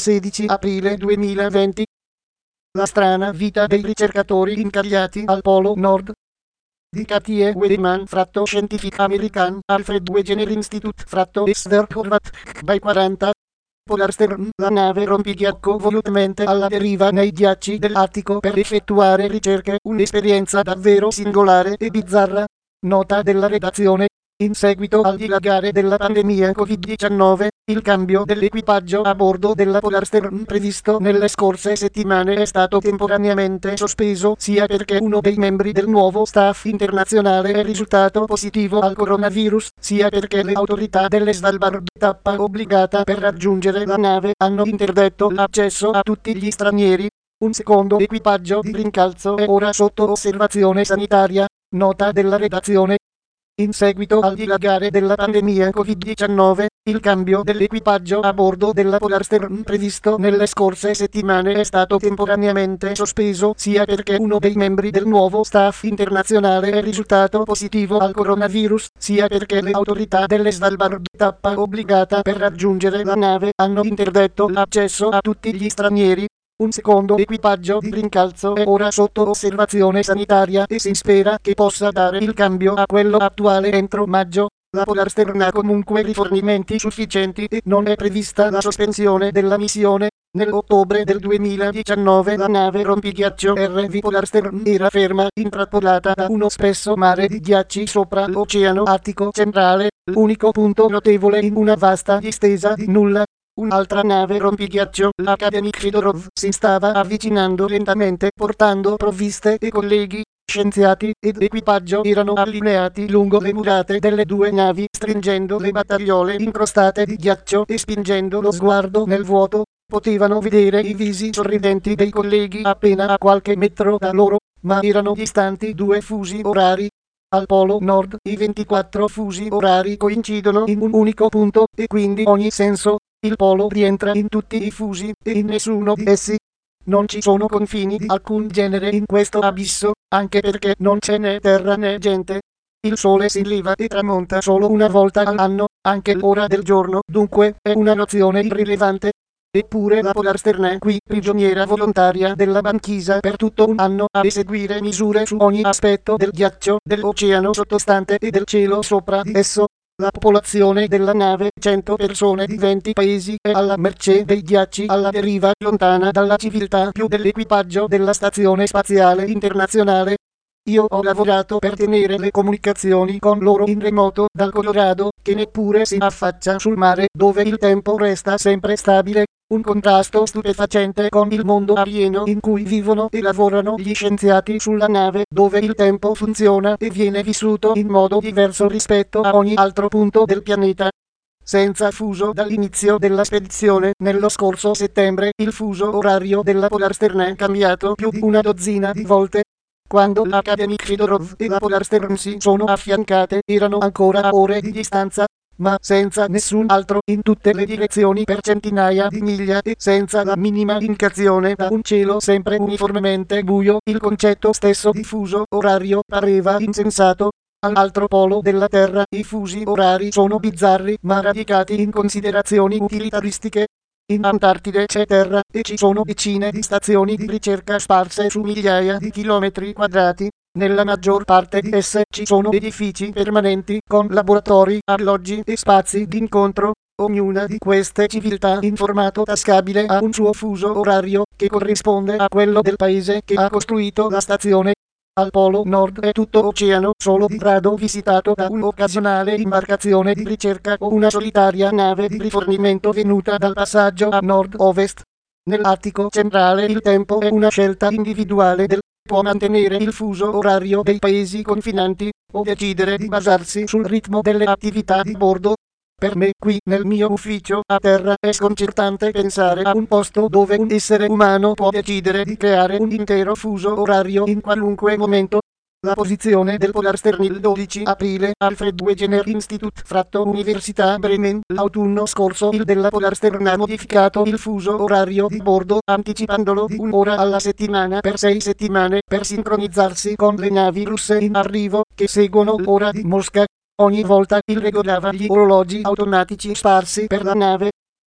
16 aprile 2020. La strana vita dei ricercatori incagliati al Polo Nord. Di Katie Wedeman, fratto Scientific American, Alfred Wegener Institute, fratto Esterhovat, by 40. Polarstern, la nave rompighiaccio volutamente alla deriva nei ghiacci dell'Artico per effettuare ricerche, un'esperienza davvero singolare e bizzarra. Nota della redazione. In seguito al dilagare della pandemia Covid-19, il cambio dell'equipaggio a bordo della Polarstern previsto nelle scorse settimane è stato temporaneamente sospeso, sia perché uno dei membri del nuovo staff internazionale è risultato positivo al coronavirus, sia perché le autorità delle Svalbard, tappa obbligata per raggiungere la nave, hanno interdetto l'accesso a tutti gli stranieri. Un secondo equipaggio di rincalzo è ora sotto osservazione sanitaria. Nota della redazione. In seguito al dilagare della pandemia Covid-19, il cambio dell'equipaggio a bordo della Polarstern previsto nelle scorse settimane è stato temporaneamente sospeso, sia perché uno dei membri del nuovo staff internazionale è risultato positivo al coronavirus, sia perché le autorità delle Svalbard, tappa obbligata per raggiungere la nave, hanno interdetto l'accesso a tutti gli stranieri. Un secondo equipaggio di rincalzo è ora sotto osservazione sanitaria e si spera che possa dare il cambio a quello attuale entro maggio. La Polarstern ha comunque rifornimenti sufficienti e non è prevista la sospensione della missione. Nell'ottobre del 2019 la nave rompighiaccio RV Polarstern era ferma, intrappolata da uno spesso mare di ghiacci sopra l'Oceano Artico centrale, l'unico punto notevole in una vasta distesa di nulla. Un'altra nave rompighiaccio, l'Akademik Fedorov, si stava avvicinando lentamente portando provviste e colleghi. Scienziati ed equipaggio erano allineati lungo le murate delle due navi, stringendo le battagliole incrostate di ghiaccio e spingendo lo sguardo nel vuoto. Potevano vedere i visi sorridenti dei colleghi appena a qualche metro da loro, ma erano distanti 2 fusi orari. Al Polo Nord i 24 fusi orari coincidono in un unico punto, e quindi ogni senso. Il polo rientra in tutti i fusi, e in nessuno di essi. Non ci sono confini di alcun genere in questo abisso, anche perché non c'è né terra né gente. Il sole si leva e tramonta solo una volta all'anno, anche l'ora del giorno, dunque è una nozione irrilevante. Eppure la Polarstern è qui, prigioniera volontaria della banchisa per tutto un anno, a eseguire misure su ogni aspetto del ghiaccio, dell'oceano sottostante e del cielo sopra di esso. La popolazione della nave, 100 persone di 20 paesi, è alla mercé dei ghiacci alla deriva, lontana dalla civiltà più dell'equipaggio della Stazione Spaziale Internazionale. Io ho lavorato per tenere le comunicazioni con loro in remoto dal Colorado, che neppure si affaccia sul mare, dove il tempo resta sempre stabile. Un contrasto stupefacente con il mondo alieno in cui vivono e lavorano gli scienziati sulla nave, dove il tempo funziona e viene vissuto in modo diverso rispetto a ogni altro punto del pianeta. Senza fuso dall'inizio della spedizione, nello scorso settembre, il fuso orario della Polarstern è cambiato più di una dozzina di volte. Quando l'Akademik Fedorov e la Polarstern si sono affiancate, erano ancora a ore di distanza, ma senza nessun altro in tutte le direzioni per centinaia di miglia e senza la minima indicazione da un cielo sempre uniformemente buio. Il concetto stesso di fuso orario pareva insensato. All'altro polo della Terra i fusi orari sono bizzarri ma radicati in considerazioni utilitaristiche. In Antartide c'è terra e ci sono decine di stazioni di ricerca sparse su migliaia di chilometri quadrati. Nella maggior parte di esse ci sono edifici permanenti con laboratori, alloggi e spazi d'incontro. Ognuna di queste civiltà in formato tascabile ha un suo fuso orario, che corrisponde a quello del paese che ha costruito la stazione. Al Polo Nord è tutto oceano, solo di rado visitato da un'occasionale imbarcazione di ricerca o una solitaria nave di rifornimento venuta dal passaggio a nord-ovest. Nell'Artico centrale il tempo è una scelta individuale può mantenere il fuso orario dei paesi confinanti, o decidere di basarsi sul ritmo delle attività di bordo. Per me, qui nel mio ufficio a terra, è sconcertante pensare a un posto dove un essere umano può decidere di creare un intero fuso orario in qualunque momento. La posizione del Polarstern il 12 aprile, Alfred Wegener Institute, fratto Università Bremen. L'autunno scorso il della Polarstern ha modificato il fuso orario di bordo, anticipandolo di un'ora alla settimana per 6 settimane, per sincronizzarsi con le navi russe in arrivo, che seguono l'ora di Mosca. Ogni volta il regolava gli orologi automatici sparsi per la nave.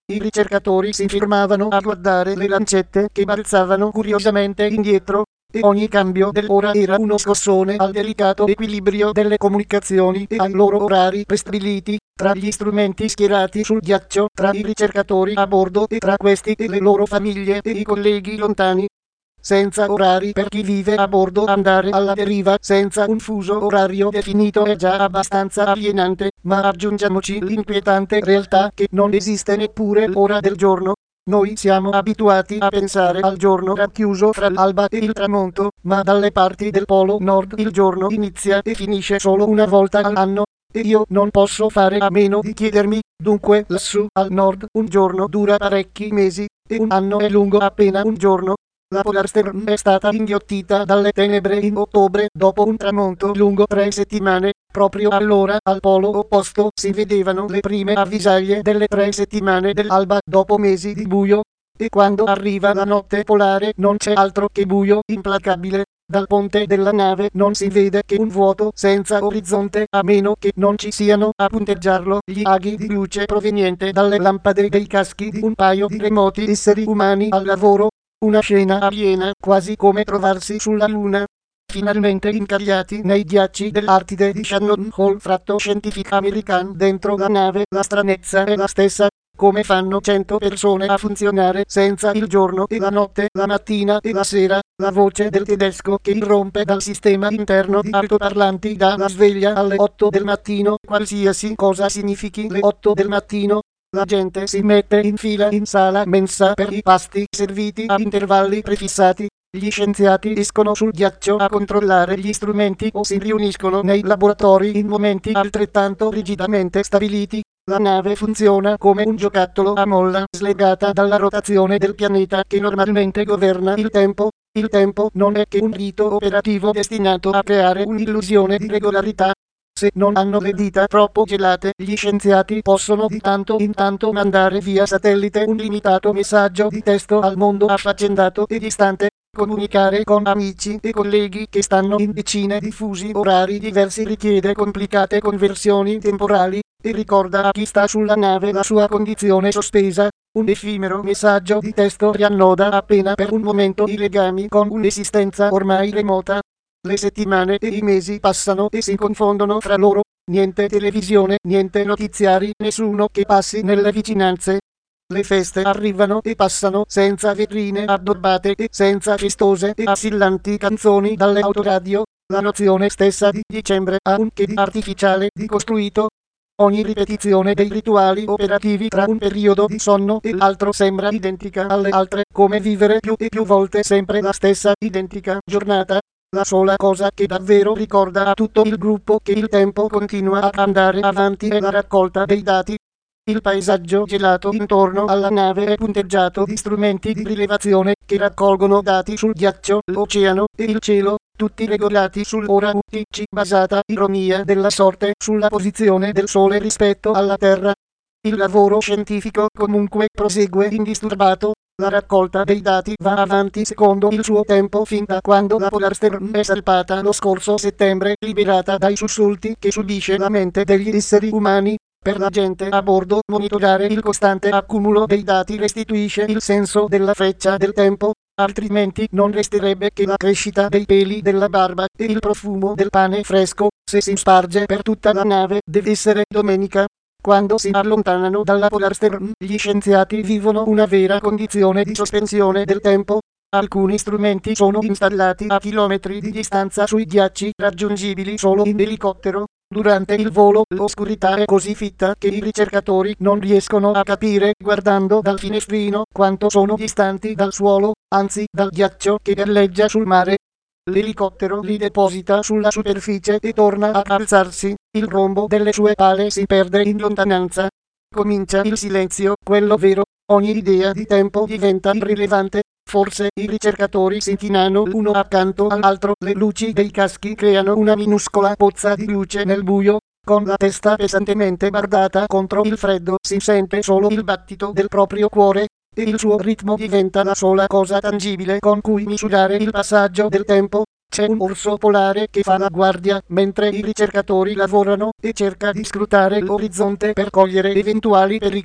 I ricercatori si fermavano a guardare le lancette che balzavano curiosamente indietro, e ogni cambio dell'ora era uno scossone al delicato equilibrio delle comunicazioni e ai loro orari prestabiliti, tra gli strumenti schierati sul ghiaccio, tra i ricercatori a bordo e tra questi e le loro famiglie e i colleghi lontani. Senza orari per chi vive a bordo, andare alla deriva senza un fuso orario definito è già abbastanza alienante, ma aggiungiamoci l'inquietante realtà che non esiste neppure l'ora del giorno. Noi siamo abituati a pensare al giorno racchiuso fra l'alba e il tramonto, ma dalle parti del Polo Nord il giorno inizia e finisce solo una volta all'anno. E io non posso fare a meno di chiedermi, dunque lassù al nord un giorno dura parecchi mesi, e un anno è lungo appena un giorno. La Polarstern è stata inghiottita dalle tenebre in ottobre dopo un tramonto lungo 3 settimane. Proprio allora, al polo opposto, si vedevano le prime avvisaglie delle 3 settimane dell'alba dopo mesi di buio. E quando arriva la notte polare non c'è altro che buio implacabile. Dal ponte della nave non si vede che un vuoto senza orizzonte, a meno che non ci siano a punteggiarlo gli aghi di luce proveniente dalle lampade dei caschi di un paio di remoti esseri umani al lavoro. Una scena aliena, quasi come trovarsi sulla Luna. Finalmente incagliati nei ghiacci dell'Artide di Shannon Hall, fratto Scientific American dentro la nave, la stranezza è la stessa. Come fanno 100 persone a funzionare senza il giorno e la notte, la mattina e la sera? La voce del tedesco che irrompe dal sistema interno di altoparlanti dà la sveglia alle 8 del mattino, qualsiasi cosa significhi le 8 del mattino. La gente si mette in fila in sala mensa per i pasti serviti a intervalli prefissati. Gli scienziati escono sul ghiaccio a controllare gli strumenti o si riuniscono nei laboratori in momenti altrettanto rigidamente stabiliti. La nave funziona come un giocattolo a molla slegata dalla rotazione del pianeta che normalmente governa il tempo. Il tempo non è che un rito operativo destinato a creare un'illusione di regolarità. Se non hanno le dita troppo gelate, gli scienziati possono di tanto in tanto mandare via satellite un limitato messaggio di testo al mondo affaccendato e distante, comunicare con amici e colleghi che stanno in decine di fusi orari diversi richiede complicate conversioni temporali, e ricorda a chi sta sulla nave la sua condizione sospesa. Un effimero messaggio di testo riannoda appena per un momento i legami con un'esistenza ormai remota. Le settimane e i mesi passano e si confondono fra loro. Niente televisione, niente notiziari, nessuno che passi nelle vicinanze. Le feste arrivano e passano senza vetrine addobbate e senza festose e assillanti canzoni dalle autoradio. La nozione stessa di dicembre ha un che di artificiale, di costruito. Ogni ripetizione dei rituali operativi tra un periodo di sonno e l'altro sembra identica alle altre, come vivere più e più volte sempre la stessa identica giornata. La sola cosa che davvero ricorda a tutto il gruppo che il tempo continua ad andare avanti è la raccolta dei dati. Il paesaggio gelato intorno alla nave è punteggiato di strumenti di rilevazione che raccolgono dati sul ghiaccio, l'oceano e il cielo, tutti regolati sull'ora UTC, basata, ironia della sorte, sulla posizione del Sole rispetto alla Terra. Il lavoro scientifico comunque prosegue indisturbato. La raccolta dei dati va avanti secondo il suo tempo fin da quando la Polarstern è salpata lo scorso settembre, liberata dai sussulti che subisce la mente degli esseri umani. Per la gente a bordo, monitorare il costante accumulo dei dati restituisce il senso della freccia del tempo, altrimenti non resterebbe che la crescita dei peli della barba e il profumo del pane fresco. Se si sparge per tutta la nave, deve essere domenica. Quando si allontanano dalla Polarstern, gli scienziati vivono una vera condizione di sospensione del tempo. Alcuni strumenti sono installati a chilometri di distanza sui ghiacci, raggiungibili solo in elicottero. Durante il volo, l'oscurità è così fitta che i ricercatori non riescono a capire, guardando dal finestrino, quanto sono distanti dal suolo, anzi dal ghiaccio che galleggia sul mare. L'elicottero li deposita sulla superficie e torna ad alzarsi. Il rombo delle sue pale si perde in lontananza. Comincia il silenzio, quello vero. Ogni idea di tempo diventa irrilevante. Forse i ricercatori si inchinano l'uno accanto all'altro. Le luci dei caschi creano una minuscola pozza di luce nel buio. Con la testa pesantemente bardata contro il freddo si sente solo il battito del proprio cuore. E il suo ritmo diventa la sola cosa tangibile con cui misurare il passaggio del tempo. C'è un orso polare che fa la guardia mentre i ricercatori lavorano e cerca di scrutare l'orizzonte per cogliere eventuali pericoli.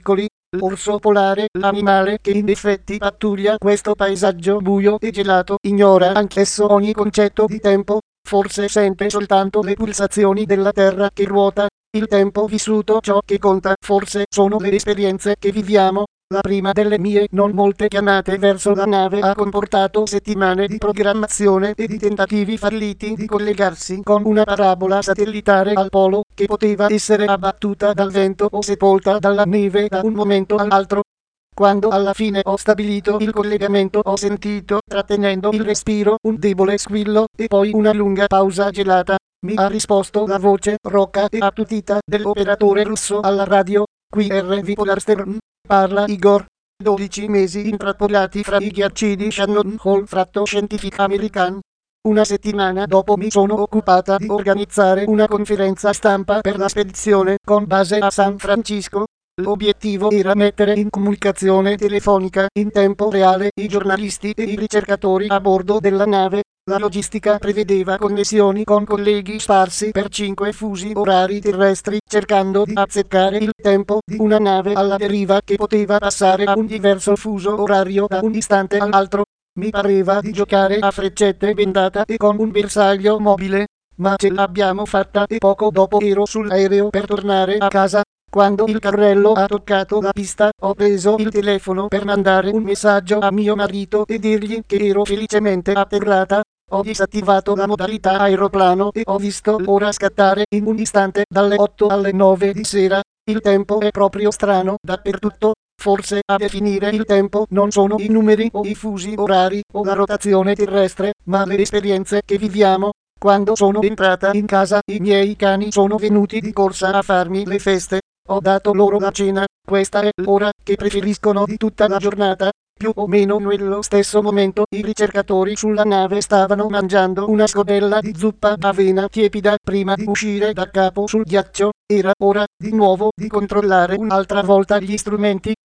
L'orso polare, l'animale che in effetti pattuglia questo paesaggio buio e gelato, ignora anch'esso ogni concetto di tempo, forse sente soltanto le pulsazioni della terra che ruota. Il tempo vissuto ciò che conta, forse sono le esperienze che viviamo. La prima delle mie non molte chiamate verso la nave ha comportato settimane di programmazione e di tentativi falliti di collegarsi con una parabola satellitare al polo, che poteva essere abbattuta dal vento o sepolta dalla neve da un momento all'altro. Quando alla fine ho stabilito il collegamento ho sentito, trattenendo il respiro, un debole squillo, e poi una lunga pausa gelata. Mi ha risposto la voce rocca e attutita dell'operatore russo alla radio. Qui RV Polarstern. Parla Igor. 12 mesi intrappolati fra i ghiacci di Shannon Hall, fratto Scientific American. Una settimana dopo mi sono occupata di organizzare una conferenza stampa per la spedizione con base a San Francisco. L'obiettivo era mettere in comunicazione telefonica in tempo reale i giornalisti e i ricercatori a bordo della nave. La logistica prevedeva connessioni con colleghi sparsi per 5 fusi orari terrestri, cercando di azzeccare il tempo di una nave alla deriva che poteva passare a un diverso fuso orario da un istante all'altro. Mi pareva di giocare a freccette bendata e con un bersaglio mobile, ma ce l'abbiamo fatta e poco dopo ero sull'aereo per tornare a casa. Quando il carrello ha toccato la pista, ho preso il telefono per mandare un messaggio a mio marito e dirgli che ero felicemente atterrata. Ho disattivato la modalità aeroplano e ho visto l'ora scattare in un istante dalle 8 alle 9 di sera. Il tempo è proprio strano dappertutto. Forse a definire il tempo non sono i numeri o i fusi orari o la rotazione terrestre, ma le esperienze che viviamo. Quando sono entrata in casa, i miei cani sono venuti di corsa a farmi le feste. Ho dato loro la cena. Questa è l'ora che preferiscono di tutta la giornata. Più o meno nello stesso momento i ricercatori sulla nave stavano mangiando una scodella di zuppa d'avena tiepida prima di uscire da capo sul ghiaccio. Era ora di nuovo di controllare un'altra volta gli strumenti.